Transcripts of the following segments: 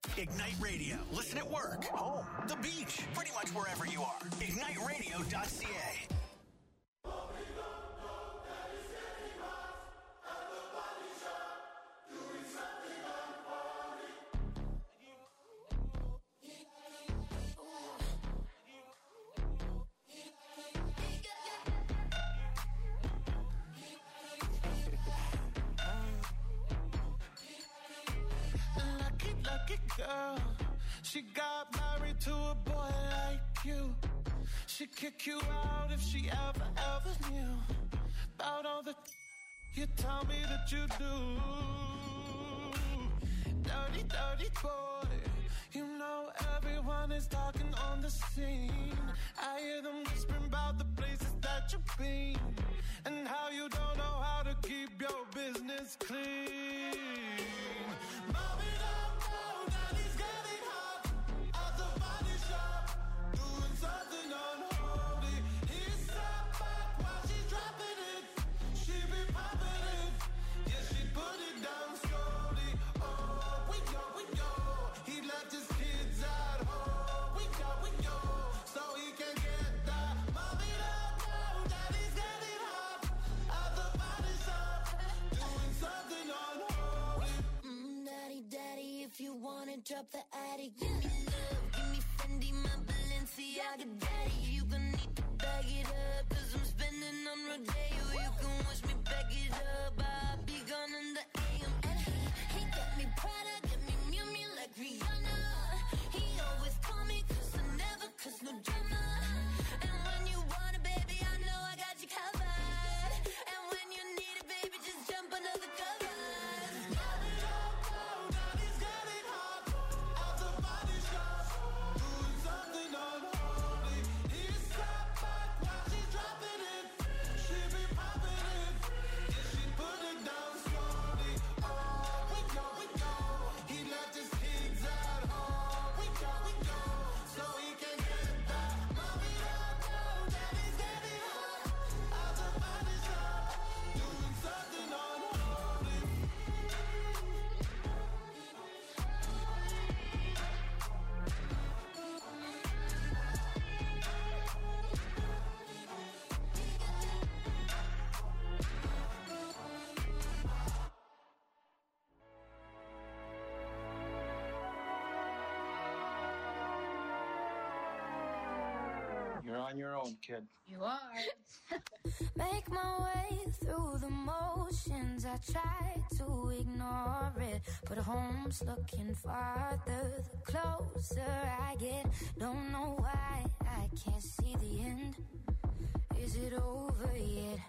Ignite Radio. Listen at work, home, the beach, pretty much wherever you are. IgniteRadio.ca. Girl, she got married to a boy like you. She'd kick you out if she ever knew about all the you tell me that you do. Dirty, dirty boy. You know everyone is talking on the scene. I hear them whispering about the places that you've been and how you don't know how to keep your business clean. Drop the attic, give me love, give me Fendi, my Balenciaga daddy. You gon' need to bag it up, cause I'm spending on Rodeo. You can watch me back it up, I'll be gone in the AM. And he got me Prada, got me Miu Miu like Rihanna. He always call me cause I never cause no drama. And when you want it, baby, I know I got you covered. And when you need it, baby, just jump under the covers. On your own, kid. You are. Make my way through the motions. I try to ignore it, but home's looking farther the closer I get. Don't know why I can't see the end. Is it over yet?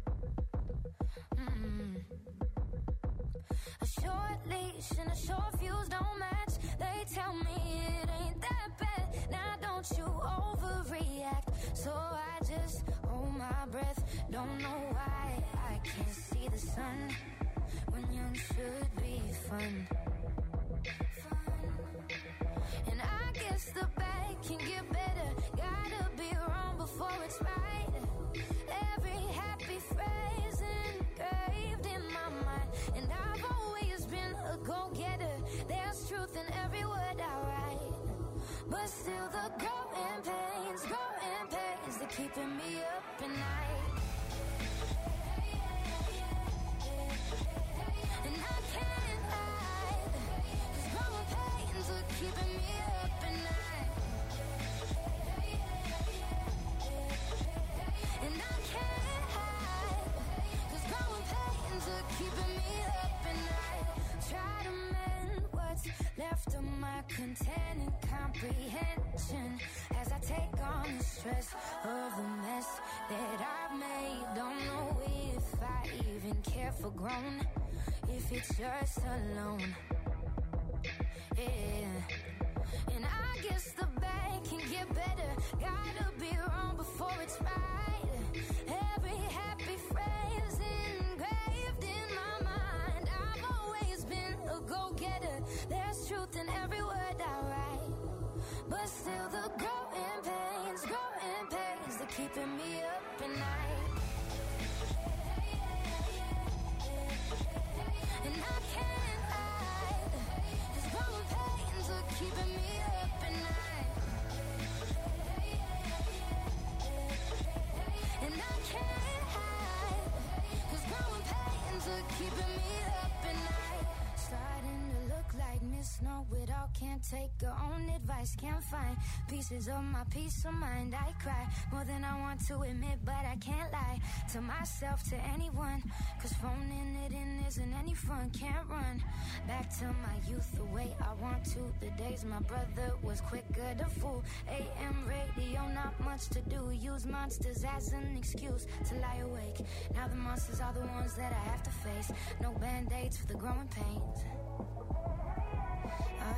A short leash and a short fuse don't match. They tell me it ain't that bad. Now don't you overreact. So I just hold my breath. Don't know why I can't see the sun when young should be fun. And I guess the bad can get better. Gotta be wrong before it's right. Every happy phrase engraved in my mind. And I've always been a go-getter. There's truth in every word I write. But still the growing pains, they're keeping me up at night. And I can't hide, 'cause growing pains are keeping me up at night. And I can't hide, 'cause growing pains are keeping me up at night. Try to mend what's left of my containing comprehension as I take on the stress of the mess that I've made. Don't know if I even care for grown, if it's just alone. Yeah. And I guess the bad can get better. Gotta be wrong before it's right. Every happy phrase engraved in my mind. I've always been a go-getter. There's truth in every word I write. But still the growing pains, they're keeping me up at night. And I can't hide, 'cause growing pains are take her own advice. Can't find pieces of my peace of mind. I cry more than I want to admit, but I can't lie to myself, to anyone. Cause phoning it in isn't any fun. Can't run back to my youth the way I want to. The days my brother was quicker to fool. AM radio, not much to do. Use monsters as an excuse to lie awake. Now the monsters are the ones that I have to face. No band-aids for the growing pains. Oh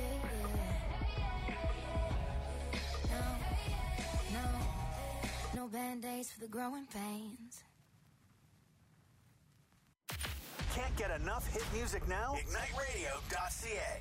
yeah. No band-aids for the growing pains. Can't get enough hit music now? IgniteRadio.ca.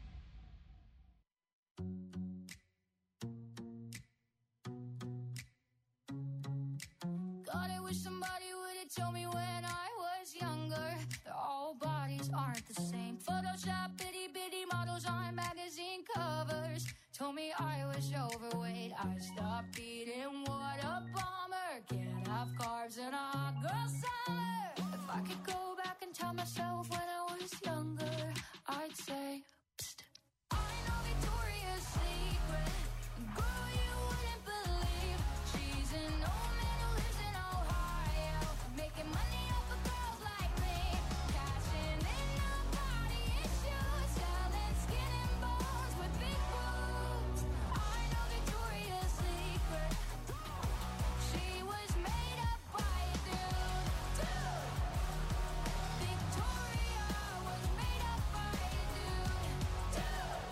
God, I wish somebody would have told me when I was younger that all bodies aren't the same. Photoshop bitty models on magazine covers told me I was overweight. I stopped eating, what a bummer. Can't have carbs in a hot girl summer. If I could go back and tell myself when I was younger, I'd say, psst, I know Victoria's Secret. Girl, you wouldn't believe she's an old man who lives in Ohio, making money off of girls like me, cashing in on body issues, selling skin and bones with big boobs. I know Victoria's Secret. She was made up by a dude. Victoria was made up by a dude.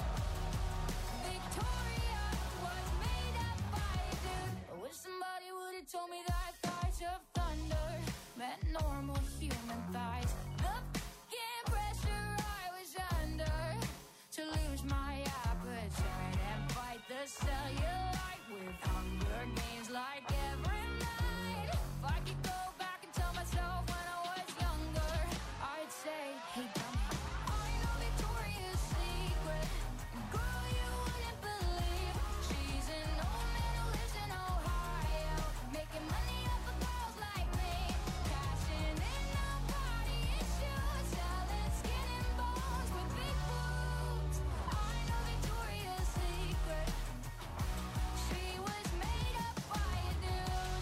Victoria was made up by a dude. I wish somebody would have told me that thighs of thunder meant normal human thighs. The f***ing pressure I was under to lose my appetite and fight the cellulite with Hunger Games like every night. If I could go back and tell myself when I was younger, I'd say, hey dummy, I know Victoria's Secret. Girl, you wouldn't believe she's an old man who lives in Ohio, making money off of girls like me, cashing in on body issues, selling skin and bones with big boobs. I know Victoria's Secret. She was made up by a dude.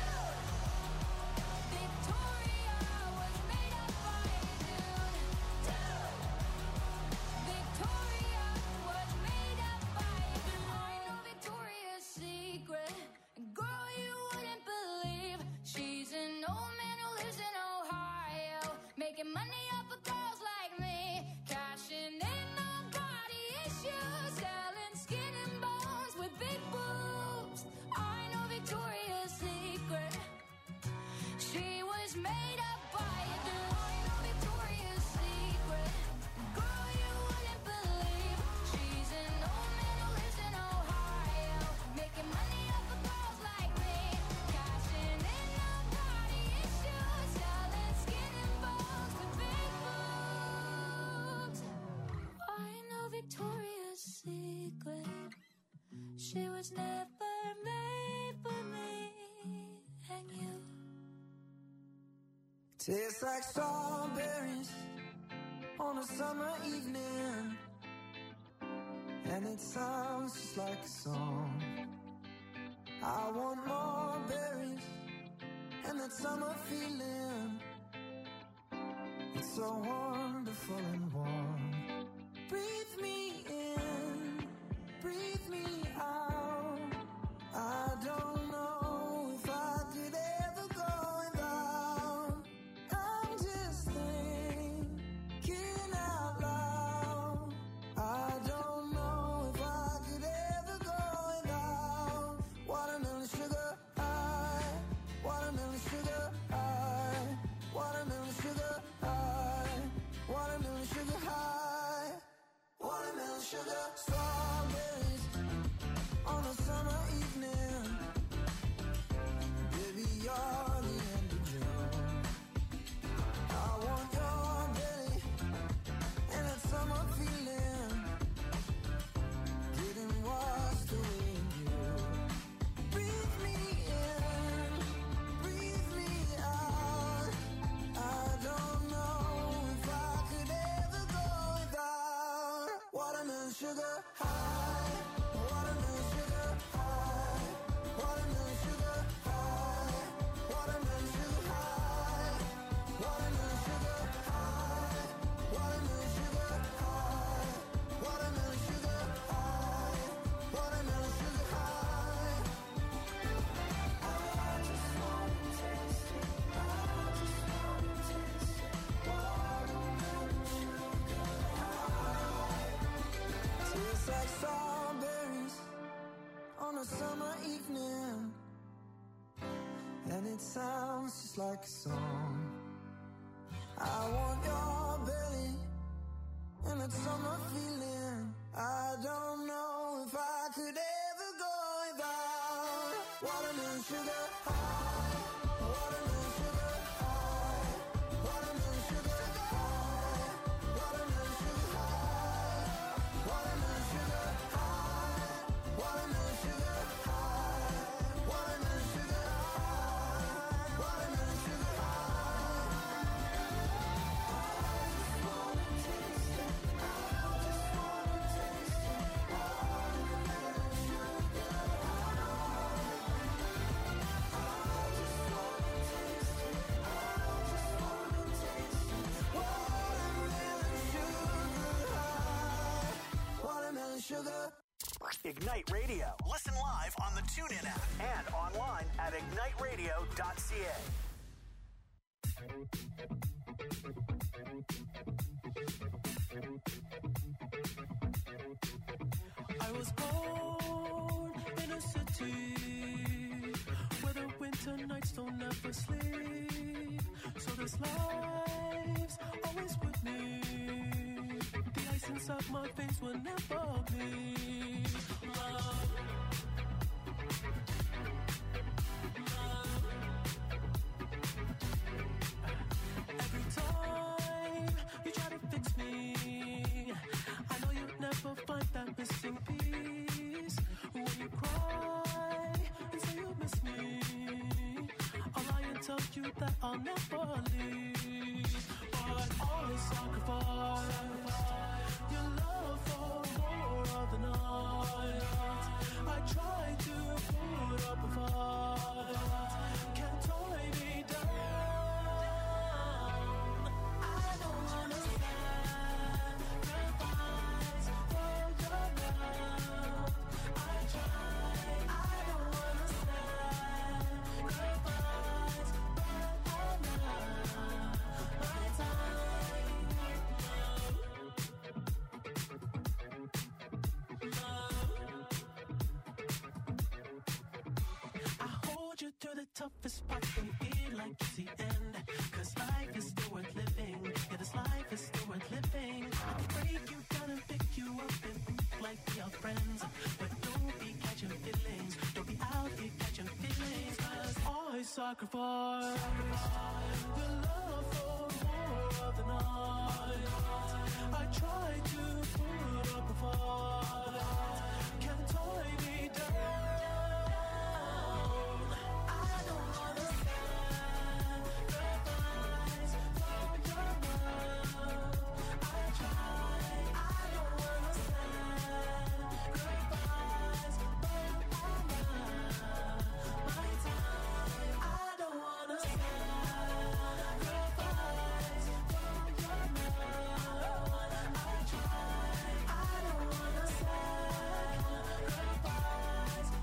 Victoria was made up by a dude. Victoria was made up by a dude. I know Victoria's Secret. Girl, you wouldn't believe she's an old man who lives in Ohio, making money off of girls like me, cashing in on body issues, selling skin and bones with big boobs. I know Victoria's Secret. She was made up by a dude. I know Victoria's Secret. Girl, you wouldn't believe she's an old man who lives in Ohio, making money off of girls like me, cashing in on body issues, selling skin and bones with big boobs. I know Victoria's Secret. She was never made for me and you. Tastes like strawberries on a summer evening, and it sounds just like a song. I want more berries and that summer feeling. It's so wonderful and warm. Breathe me in, breathe me out. I don't know if I could ever go without. I'm just thinking out loud. I don't know if I could ever go without. Watermelon sugar high, watermelon sugar high, watermelon sugar high, watermelon sugar high, watermelon sugar. Strawberries and it sounds just like a song. I want your belly and that summer feeling. I don't know if I could ever go without watermelon sugar high, watermelon sugar high, watermelon sugar high, watermelon sugar high, watermelon sugar high, watermelon sugar high, watermelon sugar high, watermelon sugar sugar. Ignite Radio. Listen live on the TuneIn app and online at igniteradio.ca. I was born in a city where the winter nights don't ever sleep. So this life's always with me. The ice inside my veins will never bleed. Love. Every time you try to fix me, I know you'll never find that missing piece. When you cry and say you miss me, I'll lie and tell you that I'll never leave. But always sacrifice your love for more of the night. I try to put up a fight, can't tie me down. I don't wanna sacrifice for your love. I try, I don't wanna sacrifice, but I'm not my time. I hold you through the toughest parts and feel like it's the end. Cause life is still worth living. Yeah, this life is still worth living. I can break you down and pick you up and like we are friends. But don't be catching feelings. Don't be out here catching feelings. Cause I sacrifice your love for more of the night. I try to put up a fight, can't tie me down. I don't wanna sacrifice for your love. I try, I don't wanna sacrifice, but I'm not my time. I don't wanna sacrifice for your love. I try, I don't wanna sacrifice,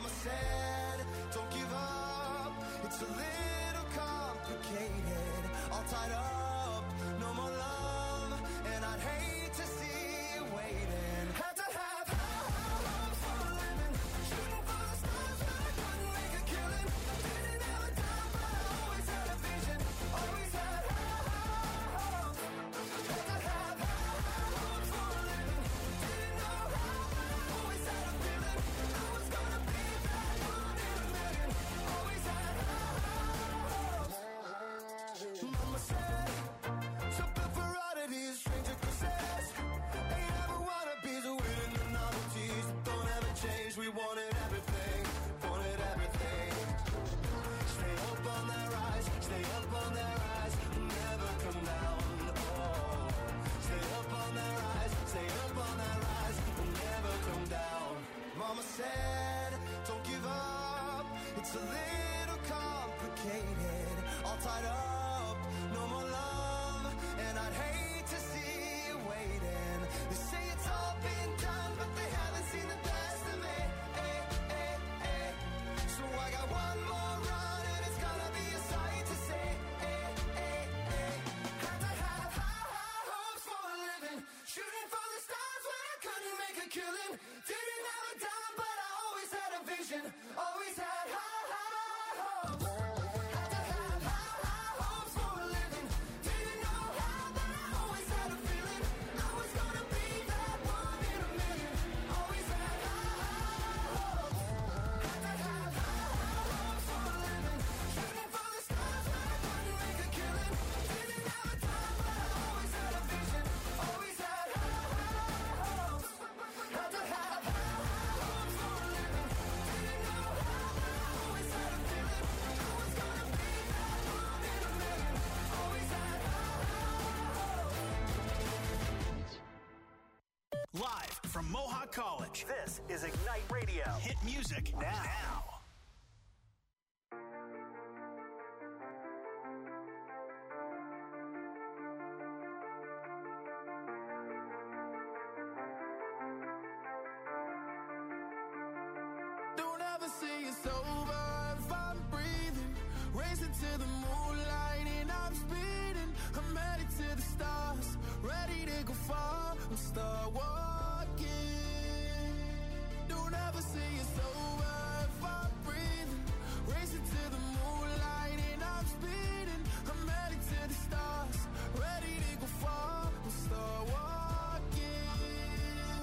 Mama said, don't give up. It's a little complicated. All tied up, no more love. And I'd hate to see you waiting. Had to have high hopes for a living. Shooting for the stars, but I couldn't make a killing. Didn't have a dime, but I always had a vision. Always had high hopes. Had to have high hopes for a living. Didn't know how, but I always had a feeling. I was gonna be that one in a million. Always had high hopes. Mama said, something for oddities, stranger kisses. Ain't ever wannabes, winning the novelties. Don't ever change, we wanted everything. Wanted everything. Stay up on that rise, stay up on that rise. Never come down, oh. Stay up on that rise, stay up on that rise. Never come down. Mama said, don't give up. It's a little complicated. All tied up, no more love. And I'd hate to see you waiting. They say it's all been done, but they haven't seen the best of me. So I got one more run, and it's gonna be a sight to see. Had to have high hopes for a living. Shooting for the stars when I couldn't make a killing. Didn't have a dime, but I always had a vision. Always had high hopes. Had to have high hopes for a living. Didn't know how, but I always had a feeling. I was gonna be that one in a million. Always had high hopes. Had to have high hopes for a living. Shooting for the stars when I couldn't make a killing. Didn't have a dime, but I always had a vision. Always had high hopes. Had to have high hopes for a living. Didn't know how, but I always had a feeling. I was gonna be that one in a million. Always had high hopes. Live from Mohawk College, this is Ignite Radio. Hit music now. Don't ever say it's over if I'm breathing. Racing to the moonlight and I'm speeding. I'm headed to the stars, ready to go far. I'm start walking. Don't ever say it's over if I'm breathing. Racing to the moonlight and I'm speeding. I'm headed to the stars, ready to go far. I'm start walking.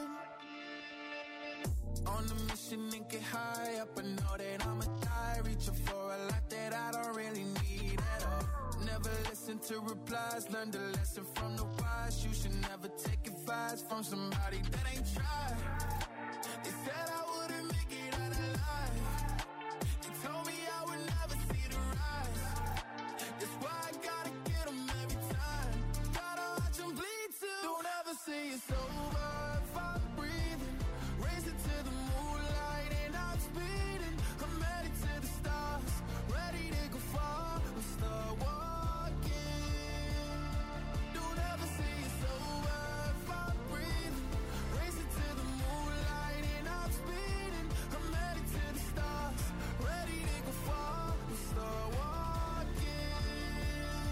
On a mission and get high up, I know that I'ma die. Reaching for a lot that I don't really need at all. Never listen to replies, learn the lesson from the wise. You should never take advice from somebody that ain't tried. They said I wouldn't make it out alive. They told me I would never see the rise. That's why I gotta get them every time. Gotta watch them bleed too. Don't ever say it's over if I'm breathing. Racing to the moonlight and I'm speeding. I'm headed to the stars, ready to go far. I'm start walking. Don't ever say it's over if I'm breathing. Racing to the moonlight and I'm speeding. I'm headed to the stars, ready to go far. I'm start walking.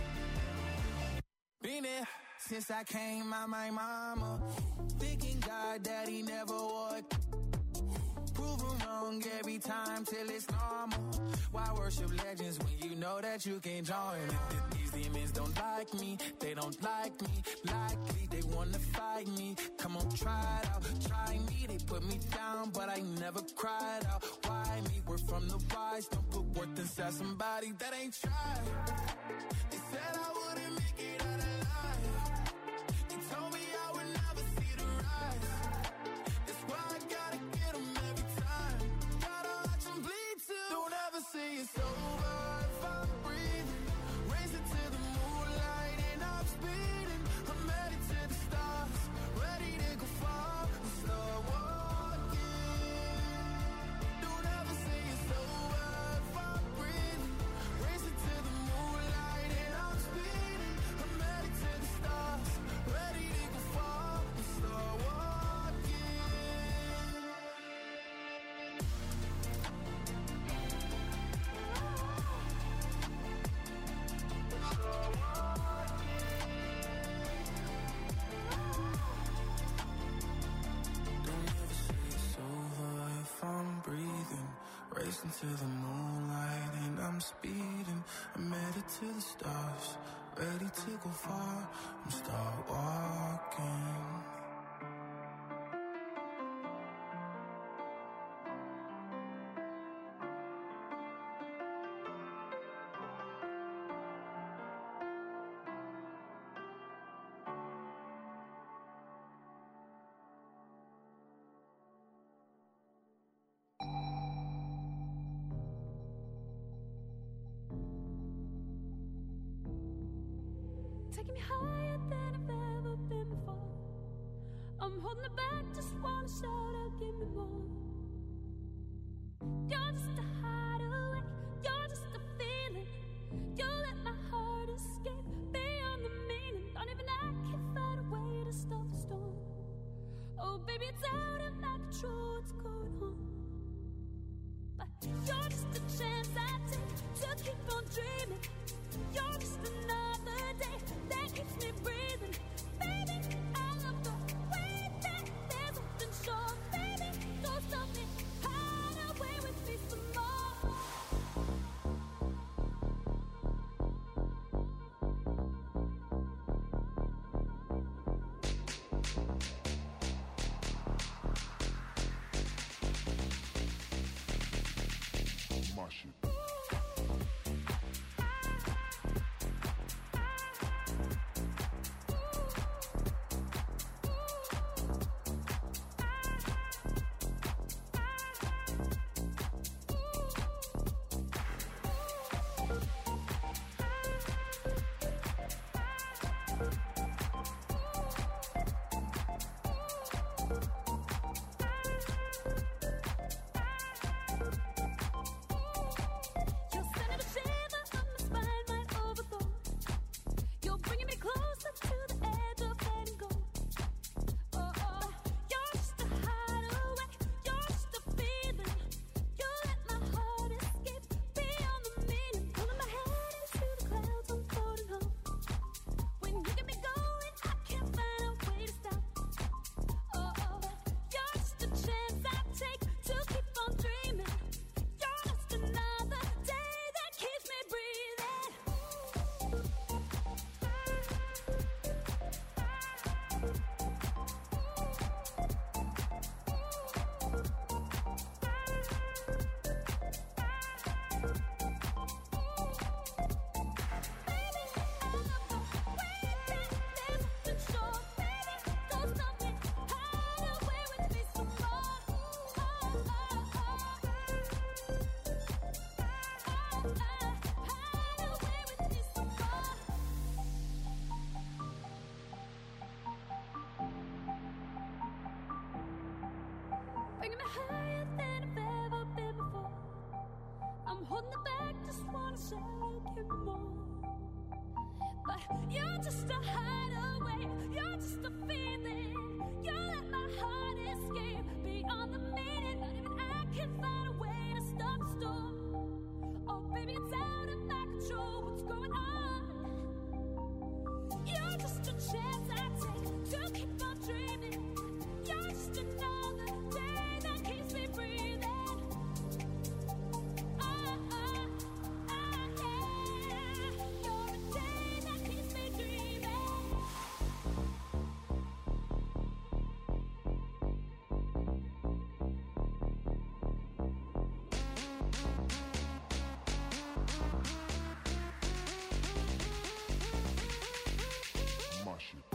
Been there since I came out my mama. Thinking God that he never would. Proven wrong every time till it's normal. Why worship legends when you know that you can't join? These demons don't like me, they don't like me. Likely they wanna fight me. Come on, try it out, try me. They put me down, but I never cried out. Why me? We're from the wise. Don't put worth inside somebody that ain't tried. They said I wouldn't make it out alive. They told me I would never see the rise. That's why I gotta get them every time. Gotta watch them bleed too. Don't ever say it's over if I'm breathing. Racing to the moonlight and I'm speeding. I'm headed to the stars, ready to go far. I'm start walking. Don't ever say it's over if I'm breathing. Racing to the moonlight and I'm speeding. dancing to the moonlight and I'm speeding. I'm headed to the stars, ready to go far. I'm start walking. Taking me higher than I've ever been before. I'm holding it back, just wanna shout out, give me more. You're just a hideaway, you're just a feeling. You let my heart escape beyond the meaning. Don't even I can find a way to stop the storm. Oh baby, it's out of my control, what's going on? But you're just a chance I take to keep on dreaming. You're just another day that keeps me breathing. Baby, I love the way that there's nothing short. Baby, don't stop me, hide away with me some more. My shit. Bringing me higher than I've ever been before. I'm holding it back, just wanna shout, give me more. But you're just a hideaway, you're just a feeling. You let my heart escape beyond the meaning. Not even I can find a way to stop the storm. Oh baby, it's out of my control, what's going on? You're just a chance I take to keep on dreaming. You're just another day that keeps me breathing. Yeah. You're a day that keeps me dreaming. My shit.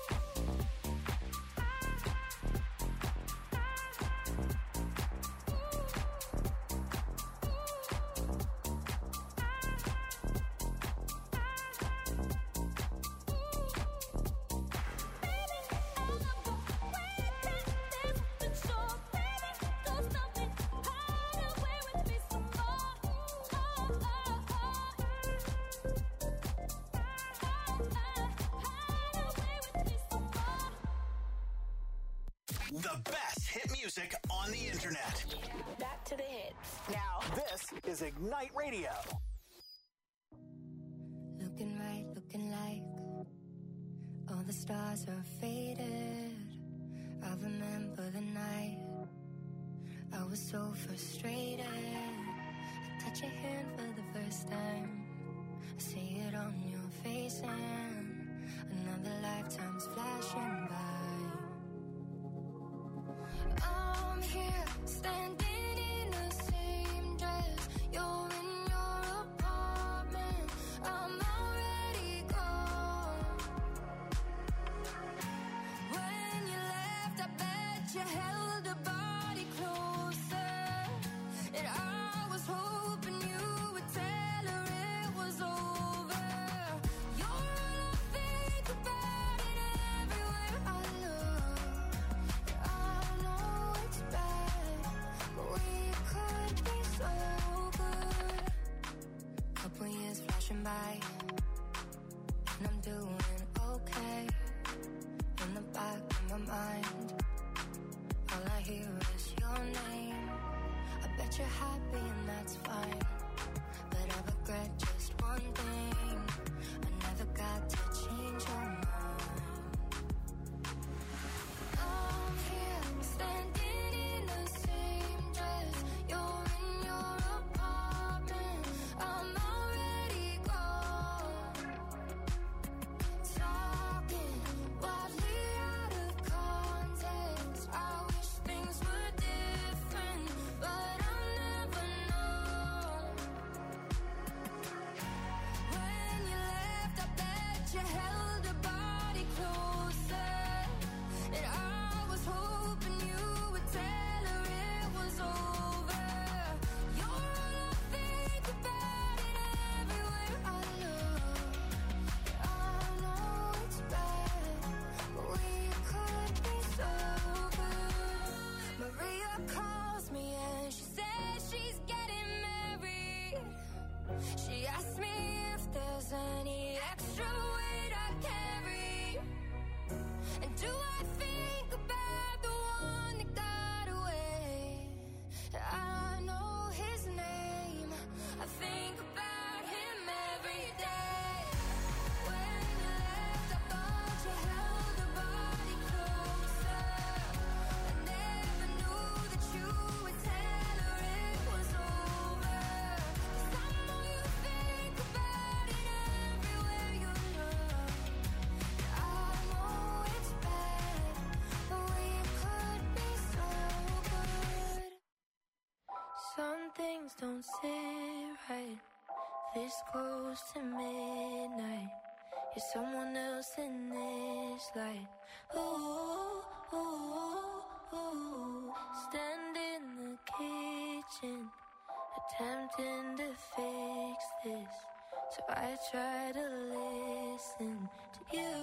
The best hit music on the internet. Back to the hits. Now, this is Ignite Radio. Looking right, looking like all the stars are faded. I remember the night I was so frustrated. touch your hand for the first time. I see it on your face and another lifetime's flashing by. I'm here standing in the same dress. You're in your apartment. I'm already gone. When you left, I bet you held a body closer, and I was hoping you would tell her it was over. You're all I think about it everywhere I look. I know it's bad, but we could be so good. Couple years flashing by, and I'm doing okay. In the back of my mind, all I hear is your name. I bet you're happy and that's fine, but I regret just one thing. I never got to change your mind. I'm here standing in the same dress. You're in your apartment. I'm already gone. Talking wildly out of context. I wish things were different, but I'll never know. When you left, I bet you held a body closer, and I was hoping you would tell her it was over. You're all I think about it everywhere I look. I know it's bad, but we could be so good. Maria calls me and she says she's getting married. She asked me if there's any extra weight I carry, and do I think about the one that got away? I know his name, I think about him every day. When you left, I thought you held a body closer. I never knew that you would tell her it was over. 'Cause I know you think about it everywhere you look. I know it's bad, but we could be so good. Some things don't sit right. This close to midnight. You're someone else in this light. Ooh, ooh, ooh. Stand in the kitchen, attempting to fix this. So I try to listen to you.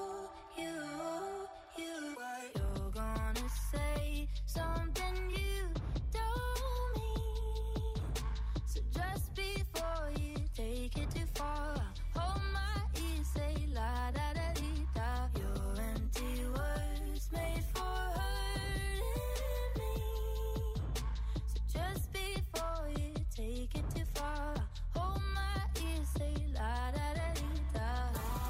You're gonna say something you don't mean. So just before you take it too far, hold my ear, say la da da dee da. Your empty words made for hurting me. So just before you take it too far, hold my ear, say la da da dee da.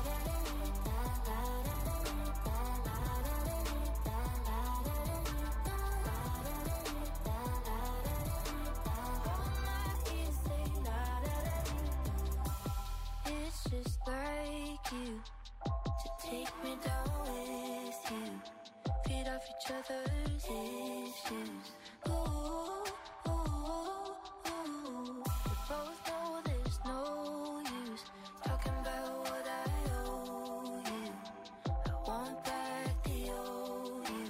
It's just like you to take me down with you, feed off each other's issues. Ooh, ooh, ooh. We both know there's no use talking about what I owe you. I want back the old you.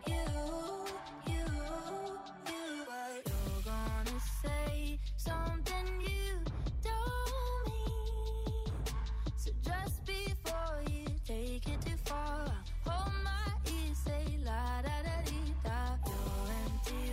You're gonna say something you don't mean. So just before you take it too far, hold my ear, say la da da dee da. Your empty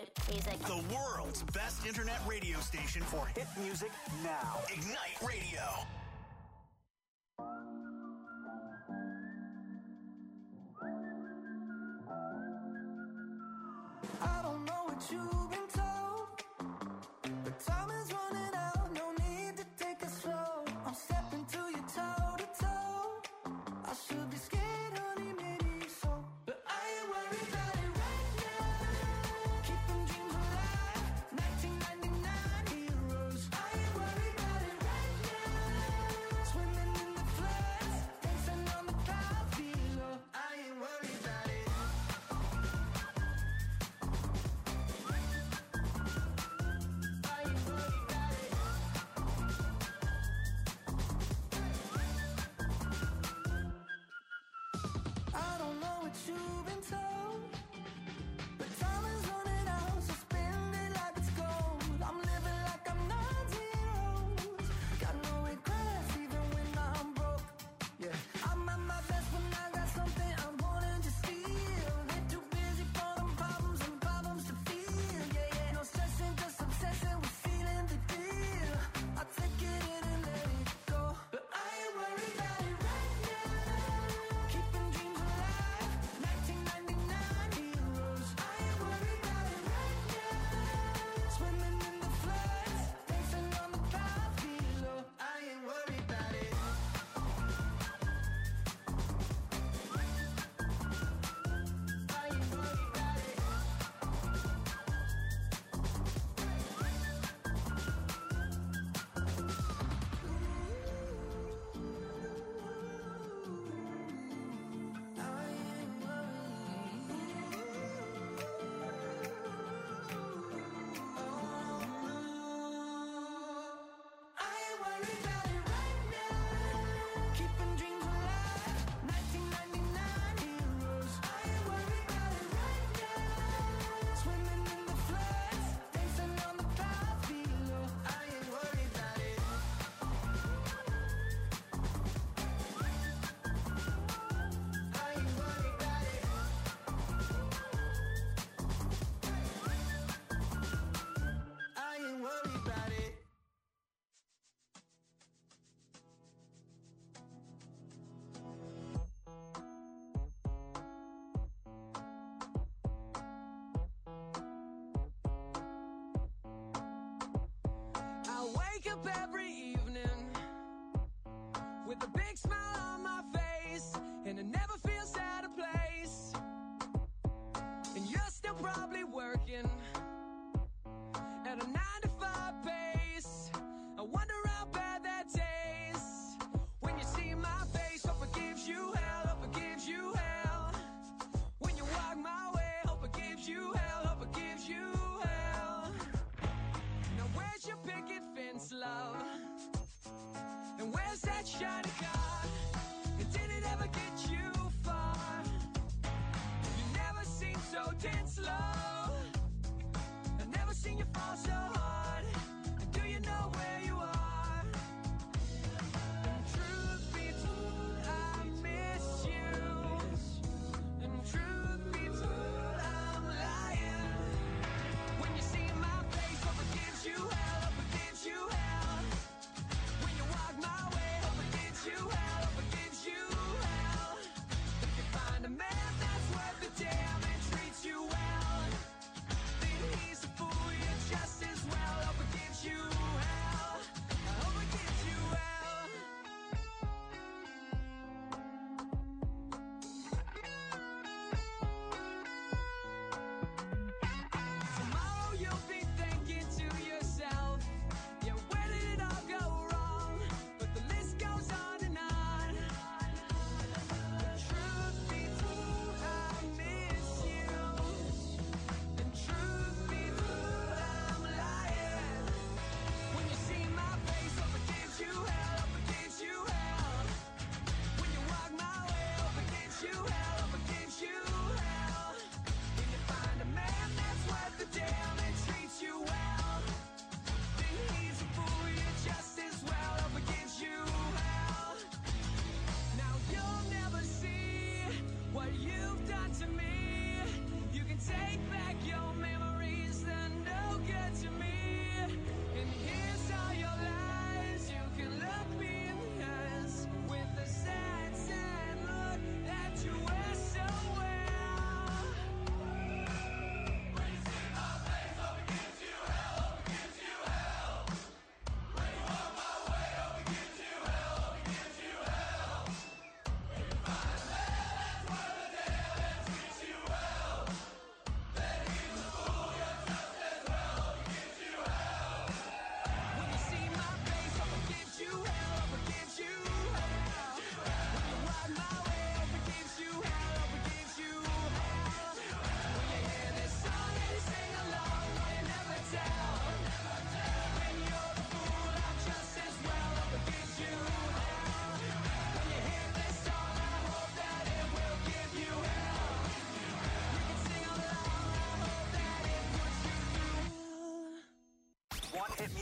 hit music. The world's best internet radio station for hit music now. Ignite Radio. I don't know what you've been told, but time is running out, no need to take it slow. I'm stepping to you toe to toe. I should be scared, honey, maybe so, but I ain't worried about it right now. Keeping dreams alive, 1999 heroes. I ain't worried about it right now.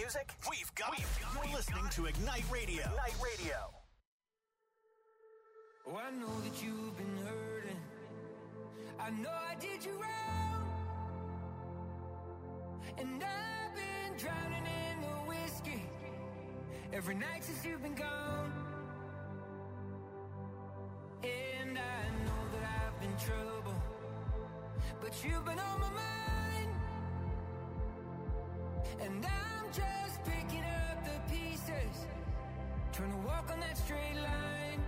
music? We've got it. You're listening to Ignite Radio. Ignite Radio. Oh, I know that you've been hurting. I know I did you wrong. And I've been drowning in the whiskey every night since you've been gone. And I know that I've been trouble, but you've been on my mind. And I'm just picking up the pieces, trying to walk on that straight line.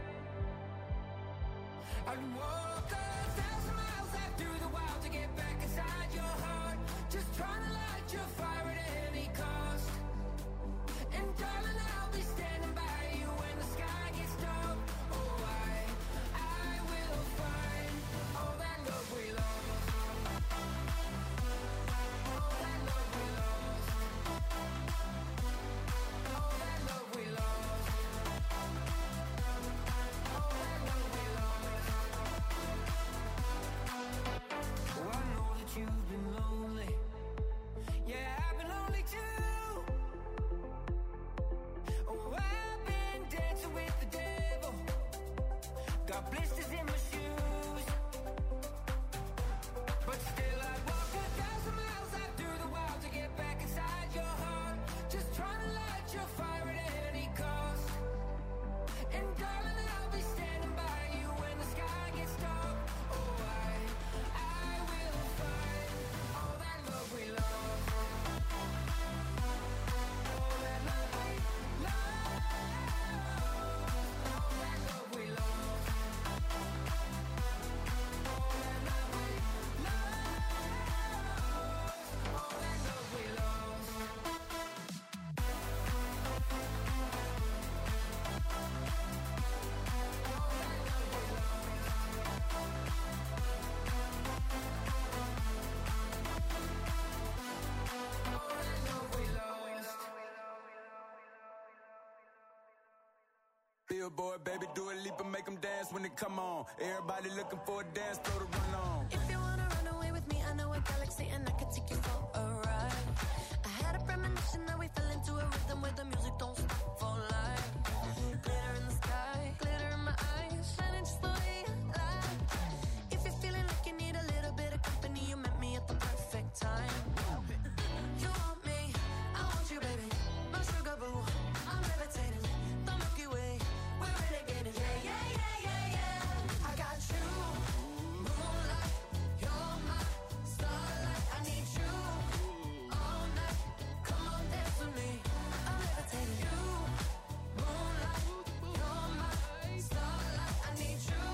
I'd walk 1,000 miles out through the wild to get back inside your heart, just trying to light your fire at any cost. And darling, I'll be standing by you when the sky gets dark. Oh, I will find all that love we lost. All that love we lost. All that love we lost. All that love we lost. Oh, I know that you've been lonely. Yeah, I've been lonely too. Oh, I've been dancing with the devil. Got blisters in my shoes. But still I'd walk 1,000 miles out through the wild to get back inside your heart, just trying to light your fire at any cost. And darling, I'll be standing by you when the sky gets dark. Oh, I will find all that love we lost. All that love we lost. All that love we lost. All that love we lost. All that love we lost. Billboard, baby, do a leap and make them dance when they come on. Everybody looking for a dance floor to run on. If you wanna run away with me, I know a galaxy and I can take you for a ride. I had a premonition that we fell into a rhythm where the music don't stop for life. Glitter in the sky, glitter in my eyes, shining just the way you like. If you're feeling like you need a little bit of company, you met me at the perfect time. You want me, I want you, baby. My sugar boo, I'm levitating. The Milky Way, we're renegading. Yeah, yeah, yeah, yeah, yeah. I got you, moonlight. You're my starlight. I need you all night. Come on, dance with me. I'm levitating. You, moonlight. You're my starlight. I need you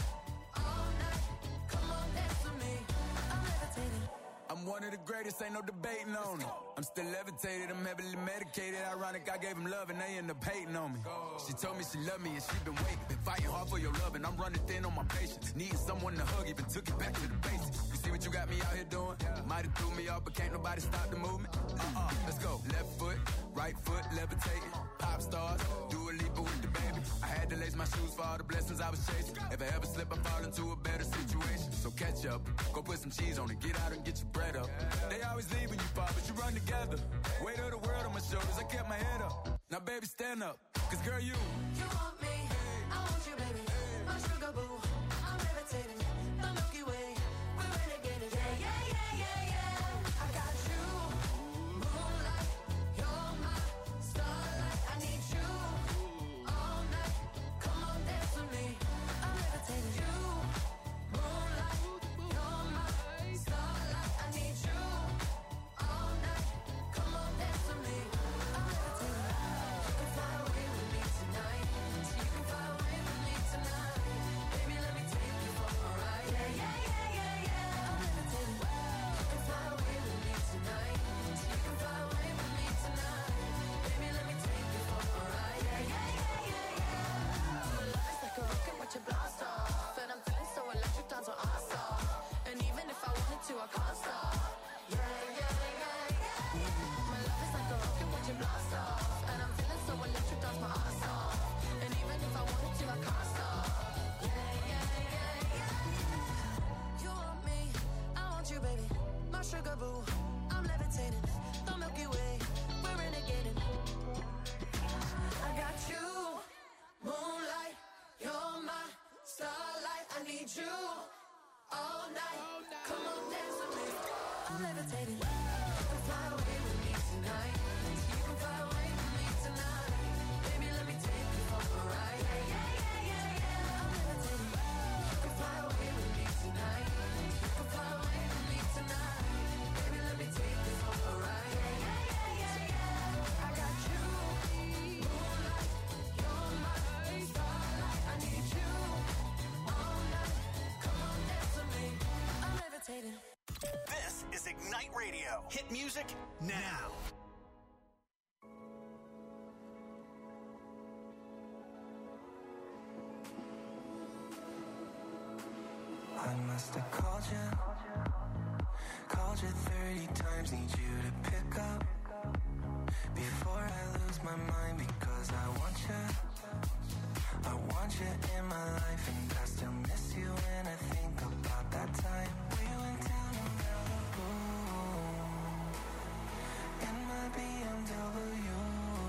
all night. Come on, dance with me. I'm levitating. I'm one of the greatest, ain't no debating on it. I'm still levitated, I'm heavily medicated. Ironic, I gave him love and they end up hating on me. She told me she loved me and she been waiting. Been fighting hard for your love and I'm running thin on my patience. Needing someone to hug, even took it back to the basics. You see what you got me out here doing? Might have threw me off, but can't nobody stop the movement. Let's go. Left foot, right foot, levitating. Pop stars, do a leap with the baby. I had to lace my shoes for all the blessings I was chasing. If I ever slip, I fall into a better situation. So catch up, go put some cheese on it, get out and get your bread up. They always leave when you fall, but you run together. Weight of the world on my shoulders, I kept my head up. Now baby, stand up, cause girl, you want me, I want you, baby. My sugar boo, I'm levitating. The Milky Way, we're renegading. Yeah, yeah, yeah, yeah, yeah. I got you, moonlight. You're my starlight. I need you all night. Come on, dance with me. I'm levitating. You, moonlight. You're my starlight. I need you all night. Come on, dance with me. I'm levitating. You can fly away with me tonight. So you can fly away with me tonight. Baby, night, I need you. All night, come on, dance with me. I'm levitating. You can fly away with me tonight. You can fly away with me tonight. Baby, let me take you for a ride. Yeah, yeah, yeah, yeah, yeah. I'm levitating. You can fly away with me tonight. You can fly away with me tonight. Baby, let me take you for a ride. Yeah, yeah, yeah, yeah, yeah. I got you. Moonlight, you're my starlight. I need you all night. Come on, dance with me. I'm levitating. This is Ignite Radio. Hit music now. I must have called you 30 times, need you to pick up before I lose my mind, because I want you in my life, and I still miss you when I think about that time we went down to Malibu in my BMW.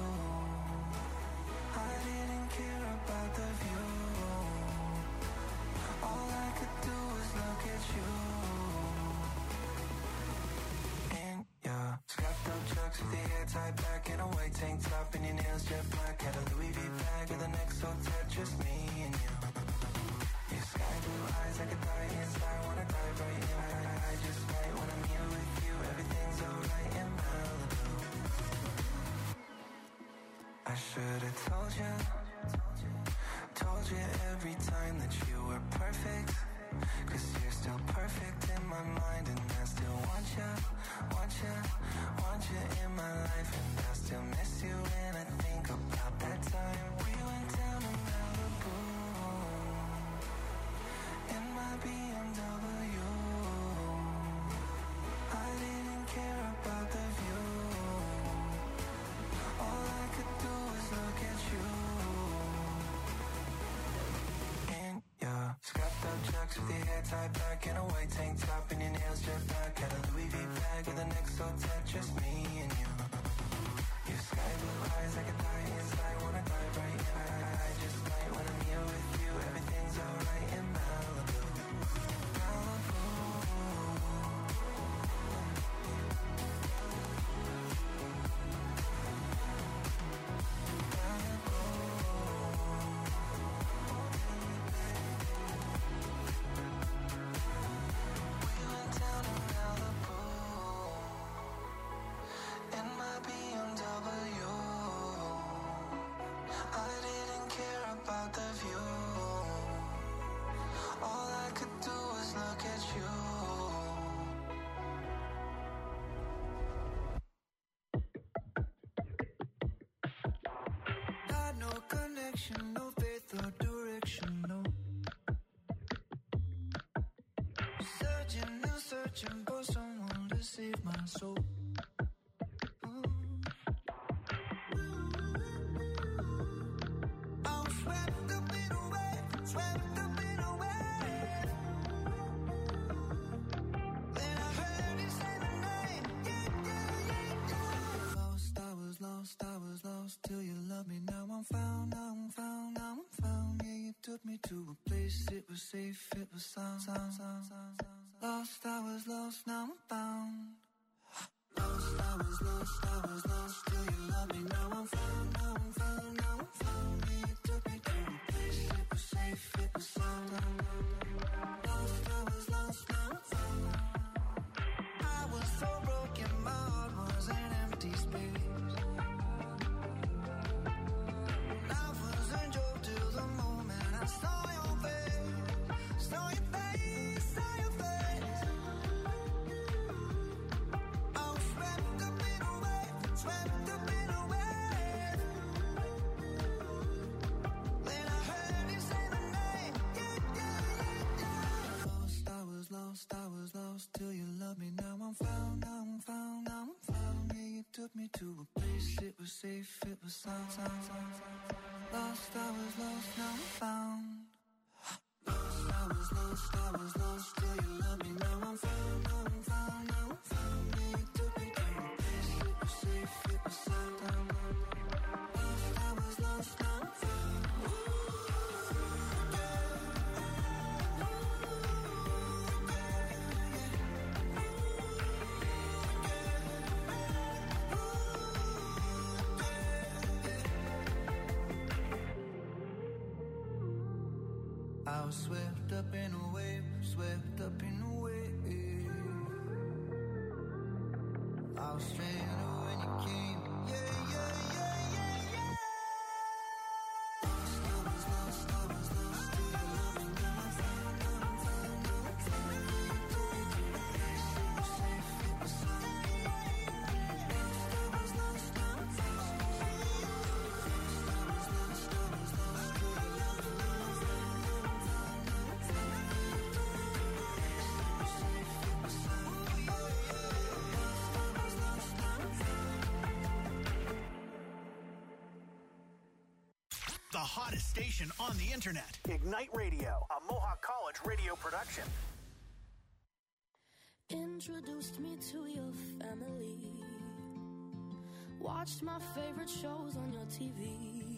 I didn't care about the view. All I could do was look at you. In your scuffed up chucks with your hair tied back in a white tank top and your nails jet black. Had a Louis V bag with the next hotel, just me and you. Your sky blue eyes like a die inside, wanna dive right in. I just might when I'm here with you. Everything's alright in Malibu. I should've told you every time that you were perfect, 'cause you're still perfect in my mind, and I still want you in my life, and I still miss you when I think about that time we went down to Malibu in my BMW. I didn't care about the view. All I could do was look at you. Yeah, scuffed up chucks with your hair tied back in a white tank top and your nails jet black. Had a Louis V bag with the next hotel, just me and you. Your sky blue eyes like a die inside, wanna dive right in. I just might when I'm here with you. Everything's alright in Malibu. Malibu. No faith or direction, no. Searching for someone to save my soul. I'm swept up in a wave, swept up in a wave. Then I heard you say my name, yeah, yeah, yeah, yeah. Lost, I was lost till you loved me. Now I'm found, yeah, you took me to a place, it was safe, it was sound. Lost, I was lost, now I'm found. Lost, I was lost till you loved me. Now I'm found, yeah, you took me to a place, it was safe, it was sound. Lost, I was lost, now I'm found. I was so broken, my heart was an empty space. Saw your face, saw your face, saw your face. I was swept up in a wave, swept up in a wave. Then I heard you say my name, yeah, yeah, yeah, yeah. Lost, I was lost till you loved me. Now I'm found, yeah, you took me to a place, it was safe, it was sound. Lost, I was lost, now I'm found. Lost, I was lost till you loved me. Now I'm found, yeah, you took me to a place, it was safe, it was sound. Lost, I was lost, now I'm found. was swept up in a wave, swept up in a wave. I was stranded when you came. Yeah, yeah, yeah, yeah, yeah. Lost lovers, lost lovers, lost to your loving arms. Safe beside me. Lost lovers, lost lovers, lost to your loving arms. Safe beside me. The hottest station on the internet. Ignite Radio, a Mohawk College radio production. Introduced me to your family. Watched my favorite shows on your TV.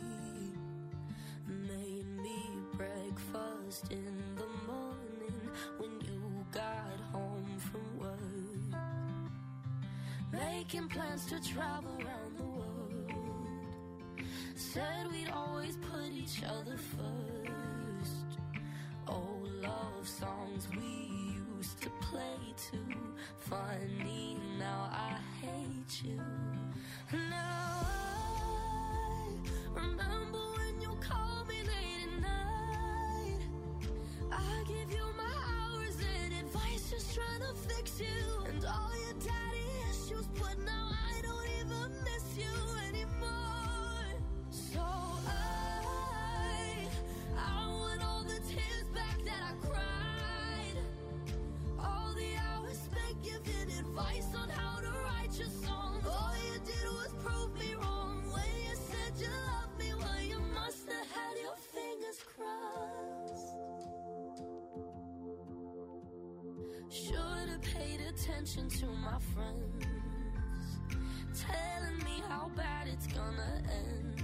Made me breakfast in the morning when you got home from work. Making plans to travel around the world. Said we'd always put each other first. Old love songs we used to play too. Funny, now I hate you. Now I remember when you called me late at night. I give you my hours and advice, just trying to fix you. And all your daddy issues, but now I don't even miss you anymore. So I want all the tears back that I cried. All the hours spent giving advice on how to write your songs. All you did was prove me wrong. When you said you loved me, well, you must have had your fingers crossed. Should've paid attention to my friends, telling me how bad it's gonna end.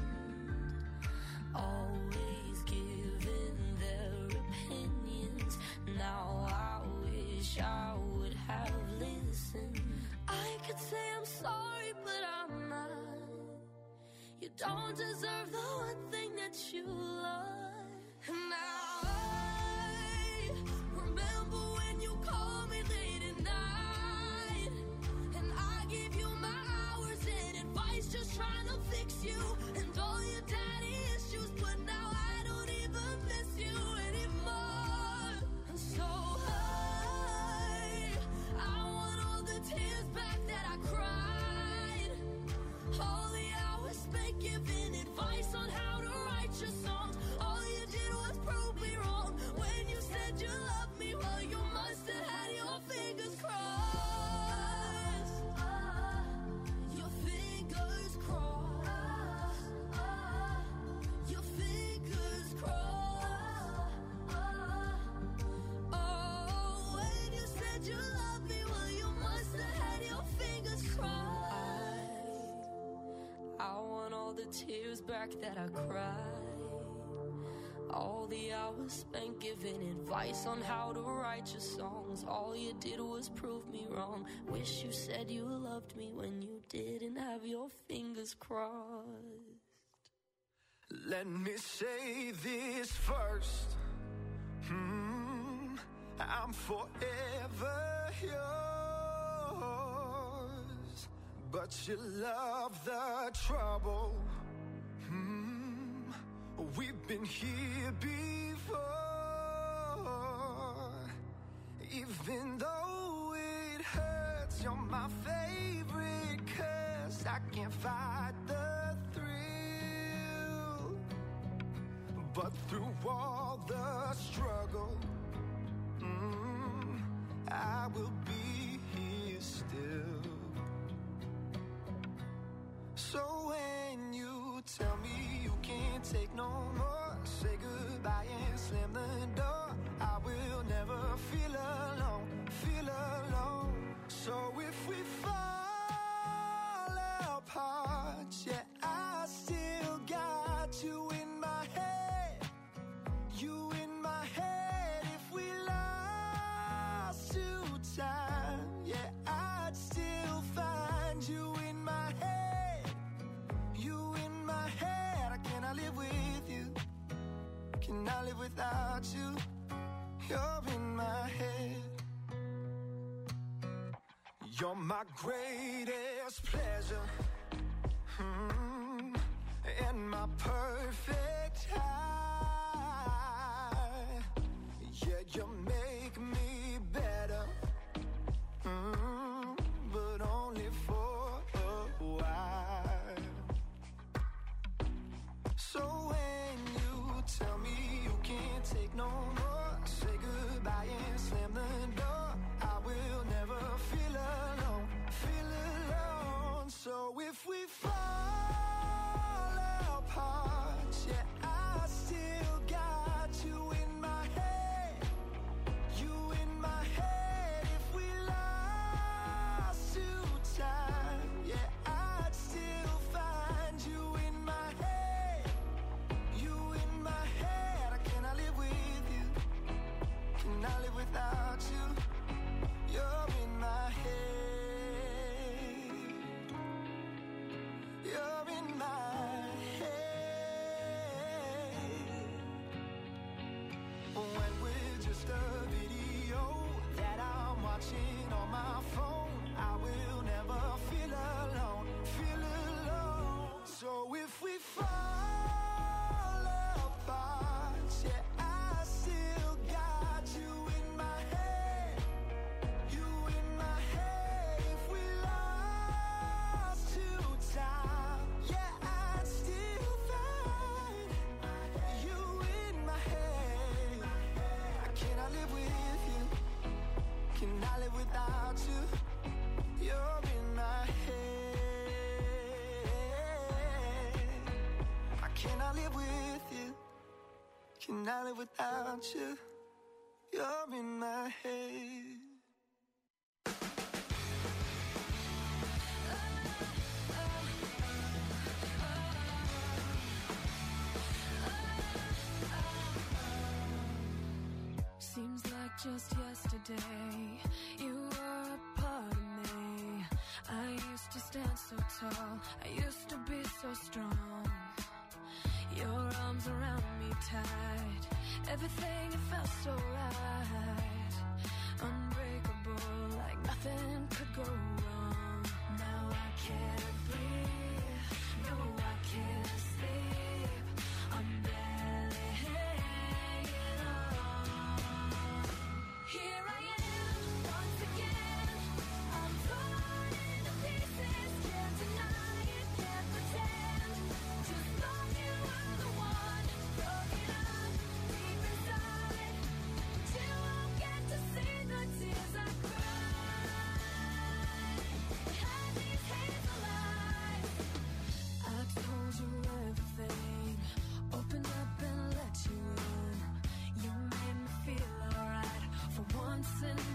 Always giving their opinions. Now I wish I would have listened. I could say I'm sorry, but I'm not. You don't deserve the one thing that you love. And now I remember when you called me late at night. And I gave you my hours and advice, just trying to fix you. And all your daddy issues, but now I don't even miss you anymore. And so I want all the tears back that I cried. All the hours spent giving advice on how to write your songs. All you did was prove me wrong. When you said you loved me, well, you must have had your fingers crossed. Your fingers crossed. Your fingers crossed. Oh, when you said you loved me, well, you must have had your fingers crossed. I want all the tears back that I cried. All the hours spent giving advice on how to write your songs. All you did was prove me wrong. Wish you said you loved me when you didn't have your fingers crossed. Let me say this first. I'm forever yours. But you love the trouble. We've been here before. Even though it hurts, you're my favorite curse. I can't fight the thrill. But through all the struggle, I will be here still. So when you tell me you can't take no more, say goodbye and slam the door. I will never feel alone, feel alone. So if we fall apart, yeah, I still got you in my head. You in my head. If we lost to time, yeah, I'd still find you in my head. You in my head. Can I live with you? Can I live without you? You're in my head. You're my greatest pleasure, and my perfect high. Yeah, you make me better, but only for a while. So when you tell me you can't take no more, say goodbye and slam the door. I will never feel alone, feel alone. So if we fall apart, yeah, I still got you in my head, you in my head. If we lost to time, yeah, I'd still find you in my head, you in my head. I cannot live with you, cannot live without you. You're in my head, you're in my head. When we're just a video that I'm watching on my phone, I will never feel alone, feel alone. So if we fall apart, yeah, I still got you in my head, you in my head. If we lost to time, yeah, I'd still find you in my head. I cannot live with you, cannot live without you. You're in my head. I cannot live with you, cannot live without you. You're in my head. Seems like just yesterday you were a part of me. I used to stand so tall, I used to be so strong. Your arms around me tight, everything, it felt so right. Unbreakable, like nothing could go wrong. Now I can't breathe, no, I can't sleep. I'm barely hanging on. Here I am, once again. I'm torn into pieces, can't deny it, can't pretend. Just thought you were the one, broken up deep inside. But you won't get to see the tears I cried. Behind these hazel eyes, I told you everything, opened up and let you in. You made me feel alright for once in